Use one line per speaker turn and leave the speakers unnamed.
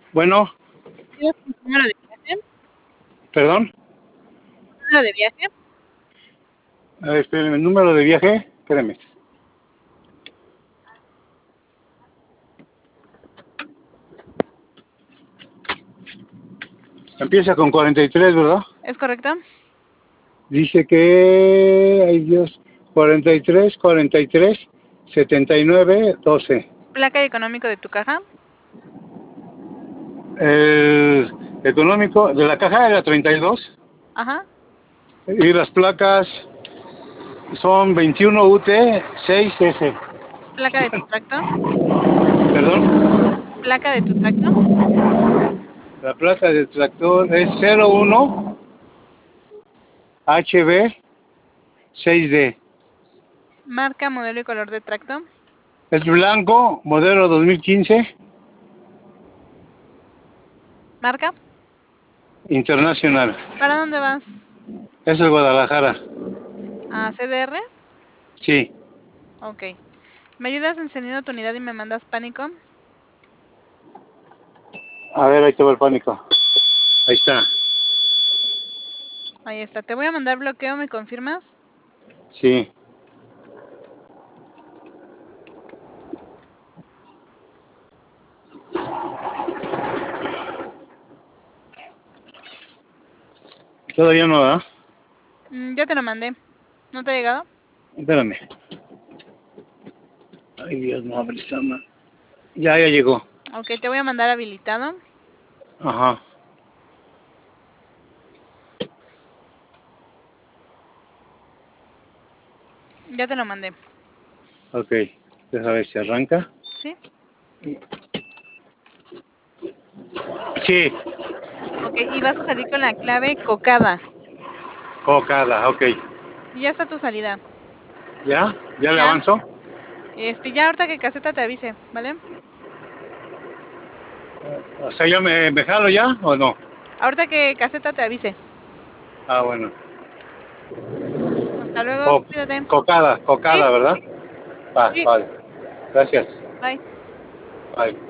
Bueno,
¿Tienes tu número de viaje?
perdón.
¿Número de viaje?
A ver, espérenme, el número de viaje. Espérenme. Empieza con 43, ¿verdad?
¿Es correcto?
Dice que, ay Dios, 43, 43, 79, 12.
¿Placa y económico de tu caja?
El económico de la caja era 32
Ajá.
y las placas son 21 UT 6S.
¿Placa de tu tracto?
Perdón,
¿Placa de tu tracto?
la placa del tractor es 01 HB 6D.
¿Marca, modelo y color de tracto?
Es blanco, modelo 2015,
¿Marca?
internacional.
¿Para dónde vas?
Es el Guadalajara.
¿A CDR?
Sí.
Ok. ¿Me ayudas encendiendo tu unidad y me mandas pánico?
A ver, ahí te va el pánico. Ahí está.
Ahí está. Te voy a mandar bloqueo, ¿me confirmas?
Sí. Todavía no, ¿verdad?
Ya te lo mandé. ¿No te ha llegado?
Espérame. Ay, Dios, no abre esta ma- Ya llegó.
Ok, te voy a mandar habilitado.
Ajá.
Ya te lo mandé.
Ok. Deja ver si arranca.
¿Sí?
Sí.
Ok, y vas a salir con la clave cocada.
Cocada, ok.
Y ya está tu salida.
¿Ya? ¿Ya le
Ya.
avanzó?
Ya ahorita que caseta te avise, ¿vale?
O sea, ¿yo me jalo ya o no?
Ahorita que caseta te avise.
Ah, bueno.
Hasta luego,
Co-
cuídate.
cocada,
Sí,
cocada, ¿verdad? Va,
sí,
vale. Gracias.
bye.
Bye.